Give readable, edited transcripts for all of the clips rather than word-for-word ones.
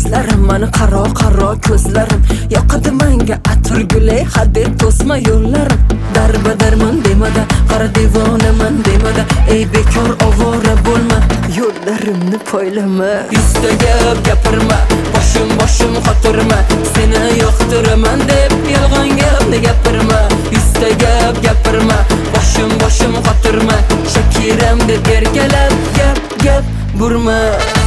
yuzlarim, mani qaro ko'zlarim. Yoqadi menga atirgulay, hadeb to'sma yo'llarim. Darbadarman demada, qara devonaman demada. Ey bekor ovora bo'lma, yo'llarimni poylama. Yuzta gap gapirma, boshim xotirma. Seni yoqtiraman deb yolg'on gapni gapirma. Yuzta gap gapirma, boshim xotirma. Shakiram deb erkalab gap burma.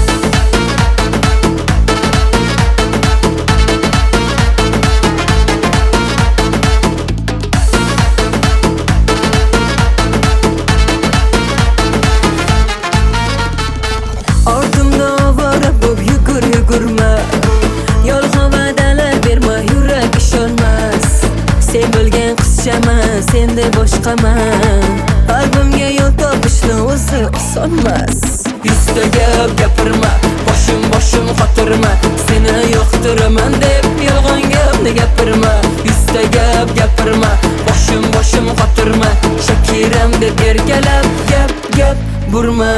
Yugurma, yolg'on va'dalar berma, yurak ishonmas. Sen bilgan qizchaman, senda boshqaman. Qalbimga yo'l topishni o'zi osonmas. Yuzta gap gapirma, boshim xotirma. Seni yoqtiraman deb yolg'on gapni gapirma. Yuzta gap gapirma, boshim xotirma. Shakiram deb erkalab gap burma.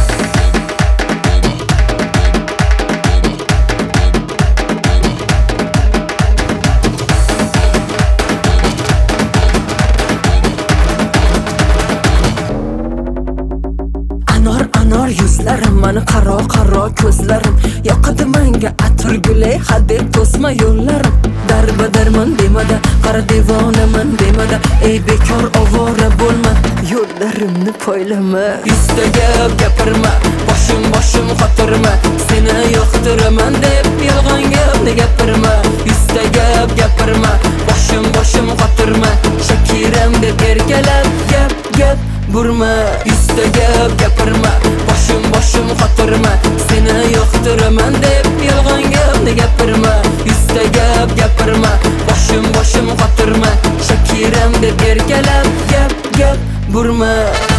Anor yuzlarim, mani qaro ko'zlarim. Yoqadi menga atirgulay, hadeb to'sma yo'llarim. Darbadarman demada, qara devonaman demada. Ey bekor ovora bo'lma, yo'llarimni poylama. Yuzta gap gapirma, boshim xotirma. Seni yoqtiraman deb yolg'on gapni gapirma. Yuzta gap gapirma, boshim xotirma. Shakiram deb erkalab gap burma. Yuzta gap gapirma, boshim xotirma. Seni yoqtiraman deb yolg'on gapni gapirma. Yuzta gap gapirma, boshim xotirma. Shakiram deb erkalab gap burma.